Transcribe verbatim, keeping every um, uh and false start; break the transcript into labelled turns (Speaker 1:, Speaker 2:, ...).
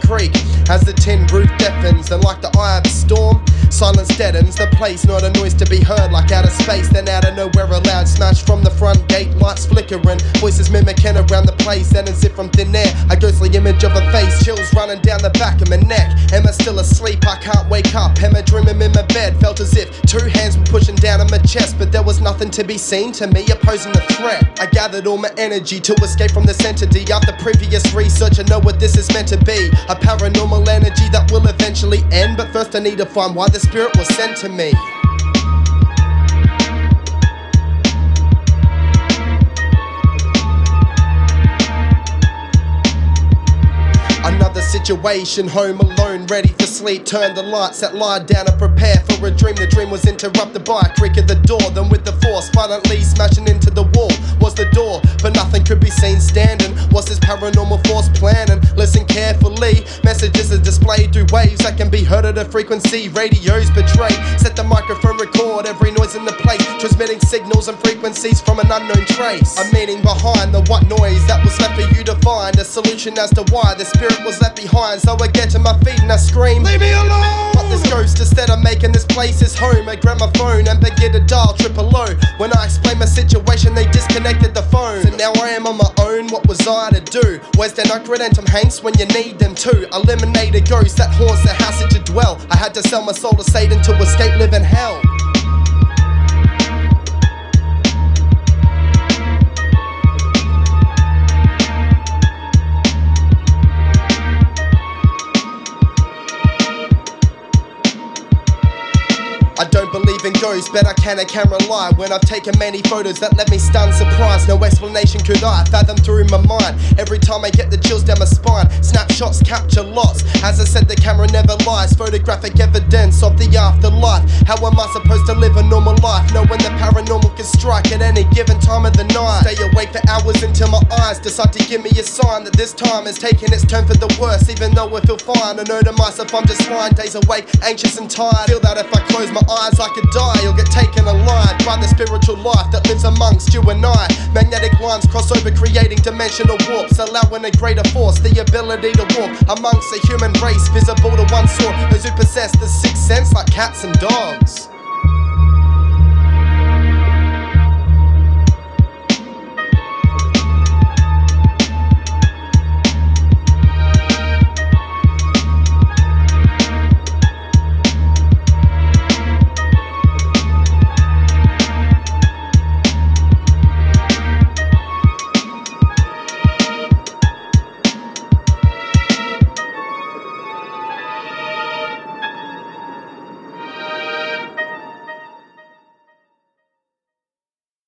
Speaker 1: creak as the tin roof deafens. And like the eye of a storm, silence deadens the place, not a noise to be heard like outer space. Then out of nowhere a loud smash from the front gate, lights flickering, voices mimicking around the place. And as if from thin air, a ghostly image of a face, chills running down the back of my neck. Am I still asleep? I can't wake up. Am I dreaming in my bed? Felt as if two hands were pushing down on my chest, but there was nothing to be seen to me opposing the threat. I gathered all my energy to escape from this entity. After previous research, I know what this is meant to be, a paranormal energy that will eventually end. But first I need to find why the spirit was sent to me. Another situation, home alone, ready for sleep. Turn the lights that lie down and prepare for a dream. The dream was interrupted by a creak of the door. Then with the force, violently smashing into the wall was the door, but nothing could be seen standing. What's this paranormal force planning? Listen carefully, messages are displayed through waves that can be heard at a frequency. Radios betray, set the microphone, record every noise in the place, transmitting signals and frequencies from an unknown trace. A meaning behind the what noise that was left for you to find, a solution as to why the spirit was left behind. So I get to my feet and I scream, leave me alone! But this ghost, instead of making this place his home, I grab my phone and begin to dial triple O. When I explain my situation, they disconnected the phone. So now I am on my own, what was I to do? Where's Dan Aykroyd and Tom Hanks when you need them to? Eliminate a ghost that haunts the house that you dwell. I had to sell my soul to Satan to escape living hell. I don't believe in ghosts, but I can a camera lie. When I've taken many photos that left me stunned, surprised. No explanation could I fathom through my mind. Every time I get the chills down my spine, snapshots capture lots. As I said, the camera never lies. Photographic evidence of the afterlife. How am I supposed to live a normal life, knowing the paranormal can strike at any given time of the night? Stay awake for hours until my eyes decide to give me a sign that this time is taking its turn for the worse. Even though I feel fine, I know to myself I'm just lying. Days awake, anxious and tired. Feel that if I close my eyes I could die, you'll get taken alive by the spiritual life that lives amongst you and I. Magnetic lines cross over, creating dimensional warps, allowing a greater force the ability to walk amongst the human race, visible to one sort, those who possess the sixth sense like cats and dogs.